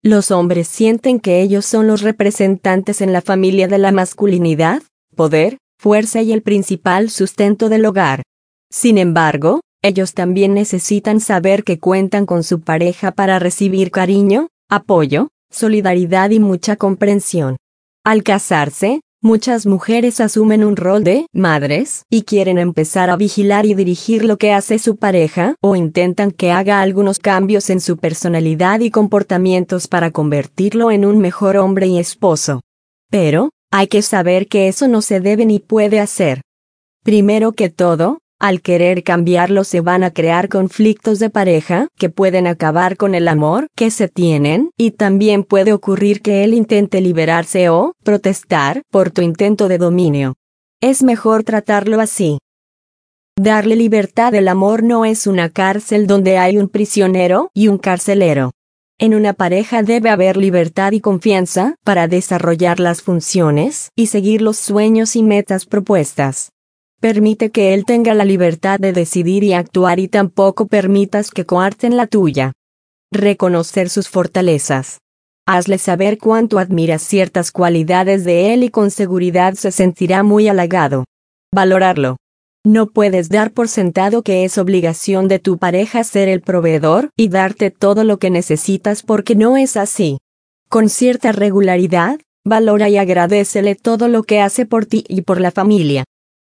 Los hombres sienten que ellos son los representantes en la familia de la masculinidad, poder, fuerza y el principal sustento del hogar. Sin embargo, ellos también necesitan saber que cuentan con su pareja para recibir cariño, apoyo, solidaridad y mucha comprensión. Al casarse, muchas mujeres asumen un rol de madres y quieren empezar a vigilar y dirigir lo que hace su pareja o intentan que haga algunos cambios en su personalidad y comportamientos para convertirlo en un mejor hombre y esposo. Pero, hay que saber que eso no se debe ni puede hacer. Primero que todo, al querer cambiarlo se van a crear conflictos de pareja que pueden acabar con el amor que se tienen y también puede ocurrir que él intente liberarse o protestar por tu intento de dominio. Es mejor tratarlo así. Darle libertad al amor no es una cárcel donde hay un prisionero y un carcelero. En una pareja debe haber libertad y confianza para desarrollar las funciones y seguir los sueños y metas propuestas. Permite que él tenga la libertad de decidir y actuar y tampoco permitas que coarten la tuya. Reconocer sus fortalezas. Hazle saber cuánto admiras ciertas cualidades de él y con seguridad se sentirá muy halagado. Valorarlo. No puedes dar por sentado que es obligación de tu pareja ser el proveedor y darte todo lo que necesitas porque no es así. Con cierta regularidad, valora y agradécele todo lo que hace por ti y por la familia.